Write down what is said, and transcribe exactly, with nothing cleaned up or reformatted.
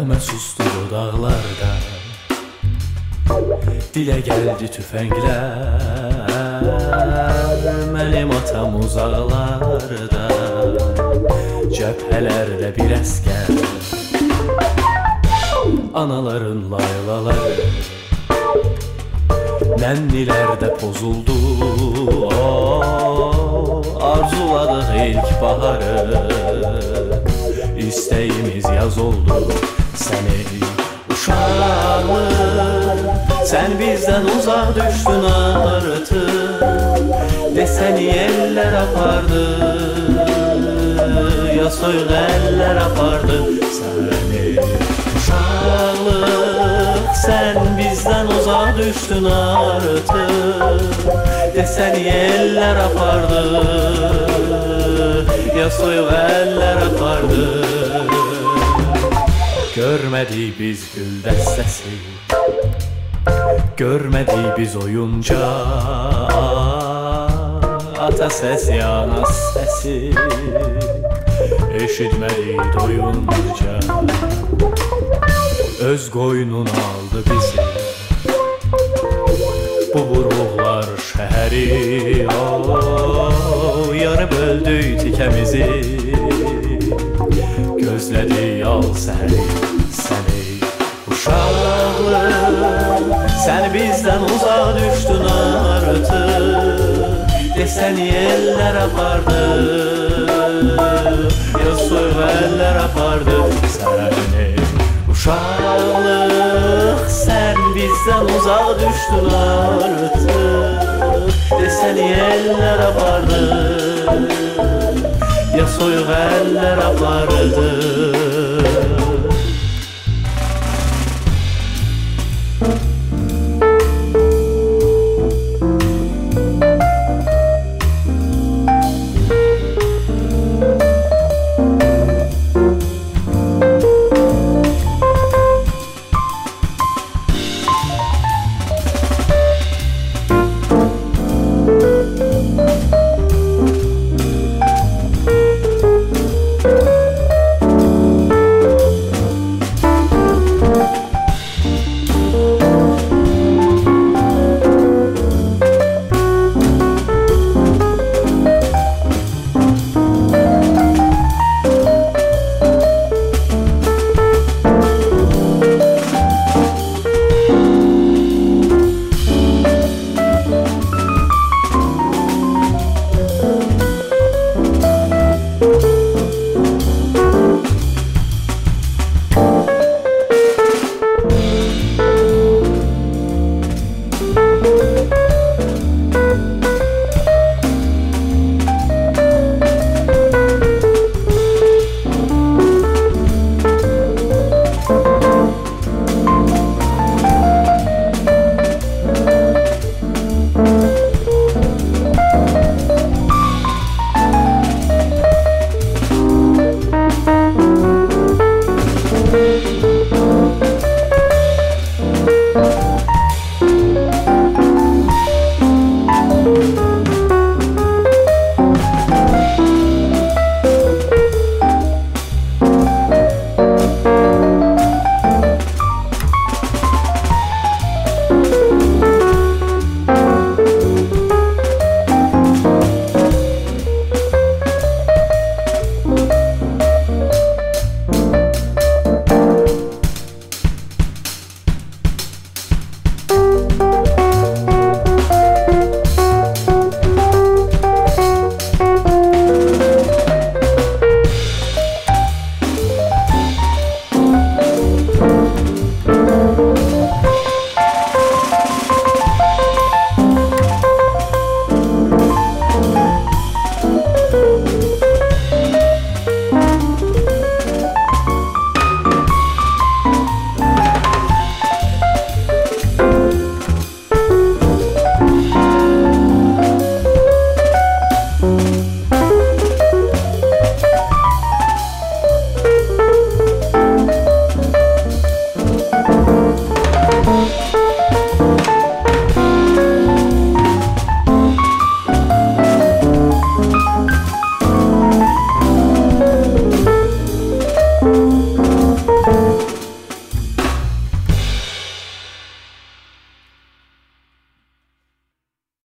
Nəğmə sustu dodaqlarda, dilə gəldi tüfənglər. Mənim atam uzaqlarda, cəbhələrdə bir əskər. Anaların laylaları nənnilərdə pozuldu. Oh, arzuladıq ilk baharı, İstəyimiz yaz oldu. Səni uşaqlıq, sən bizdən uzaq düşdün artıq. Desən yerlər apardı, ya soyuq əllər apardı. Səni uşaqlıq, sən bizdən uzaq düşdün artıq. Desən yerlər apardı, ya soyuq əllər apardı. Görmədik biz gül dəstəsi, görmədik biz oyunca. Ata səsi, ana səsi, eşitmədik doyunca. Öz qoynun aldı bizi, bu buruqlar şəhəri. Oh, yarı böldük tikəmizi, gözlədik yal səhəri. Səni uşaqlıq, sən bizdən uzaq düşdün artıq. Desən yerlər apardı, ya soyuq əllər apardı. Səni uşaqlıq, sən bizdən uzaq düşdün artıq. Desən yerlər apardı, ya soyuq əllər apardı. Thank you.